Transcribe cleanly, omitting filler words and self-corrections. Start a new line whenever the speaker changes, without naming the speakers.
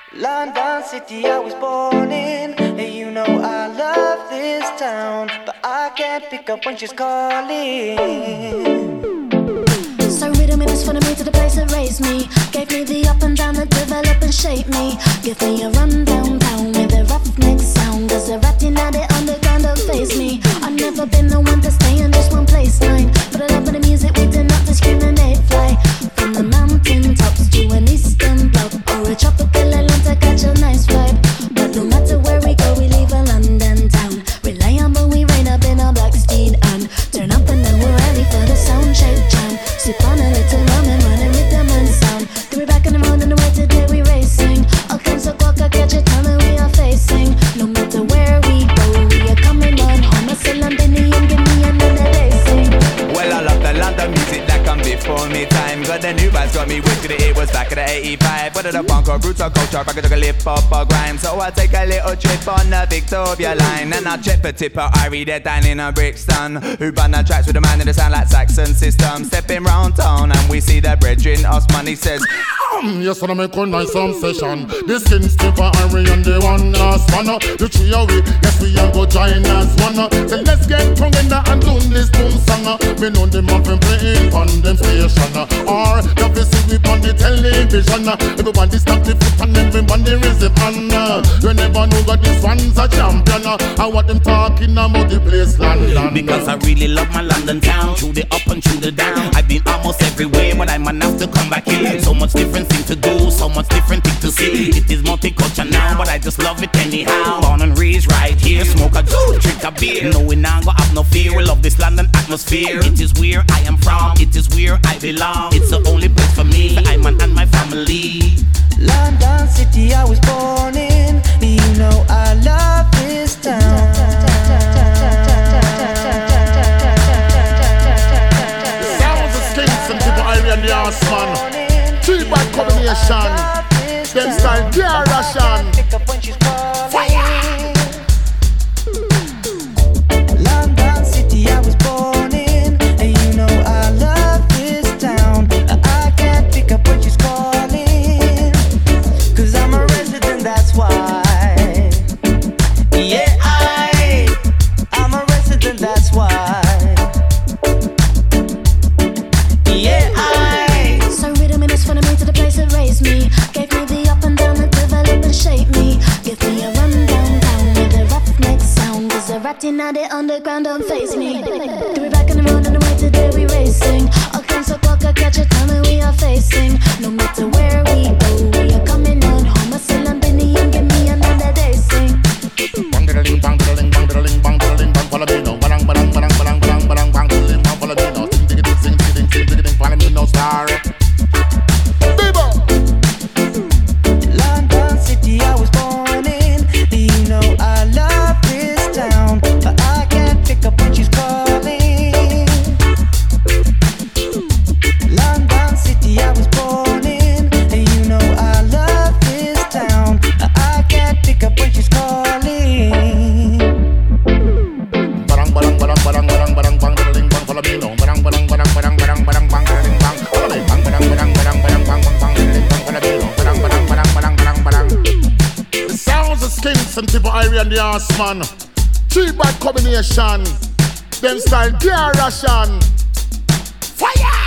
London City I was born in, and you know I love this town, but I can't pick up when she's calling.
So rhythm is for me to the place that raised me, gave me the up and down that develop and shape me. Give me a run downtown with a roughneck sound, cause a ratty now the underground don't face me. I've never been the one to stay in just one place line, but I love the music we do not discriminate. Fly from the mountain tops to an eastern block or a tropical island to catch a nice vibe. But no matter where we go, we leave a London town. Reliable, we rain up in our black steed and turn up and then we're ready for the sound check jam. Sip on a little rum and running rhythm and sound. Then we're back on the road and the way today we racing. All kinds of clock, I catch a tunnel we are facing. No matter where we go, we are coming on home. I say Londonian, give me another day sing.
Well, I love the London music that come before me time. Got the new vibes, got me wicked, it was back in the 85. Whether the punk or roots or culture, I could take a lip up or grime. So I take a little trip on the Victoria line. And I check for tipper, I read it down in a Brixton. Who band the tracks with a man in the sound like Saxon system. Stepping round town and we see the brethren, Osman, he says
yes, wanna make a nice session. The skin skipper, Harry and the one last one. The three away, yes we all go join as one. So let's get together and do this boom song. Me know them have been playing on them station. Or the see we on the television. Everybody stop the foot and everybody raise the pan. You never know that this one's a champion. And what them talking about the place London.
Because I really love my London town. Through the up and through the down. I've been almost everywhere, but I'm enough to come back here. So much different thing to do, so much different thing to see. It is multicultural now, but I just love it anyhow. Born and raised right here, smoke a joint, drink a beer. No, we not go have no fear. We love this London atmosphere. It is where I am from, it is where I belong. It's the only place for me, I'm and my family.
London City I was born in, you know I love this town.
Sounds of Skinks and people Irie and the Horseman. Three-bad combination. Them style gear Russian. Fire!
London City I was born in, and you know I love this town. I can't pick up when she's calling, cause I'm a resident, that's why. Yeah, I'm a resident, that's why. Yeah,
So rhythm is for me to the place that raised me, gave me the up and down that develop and shape me. Give me a run downtown with a roughneck sound, cause a ratty now the underground don't face me. Do we back on the road and the way today we racing. All kinds of clock, I catch a tunnel we are facing. No matter where we go, we are coming on home. I say Londonian, give me another day sing.
Bang diddling, bang diddling, bang diddling, bang diddling, bang follow me now. Bang bang bang bang bang bang bang diddling, bang follow me now. Sing diggity, sing diggity, sing diggity, follow me now, star. Bibo.
London City I was born in, you know I love this town, but I can't pick up when she's calling. London City I was born in, you know I love this town, but I can't pick up when she's calling.
Barang barang barang barang barang barang bang diddling, bang follow me now. Barang barang barang barang barang barang bang diddling, bang follow me. Bang barang barang barang barang bang bang bang diddling, bang follow me now. Barang barang barang barang barang barang. The sounds of Skinks and people Irie and the Horseman. Three-bad combination. Them style gear Russian. Fire!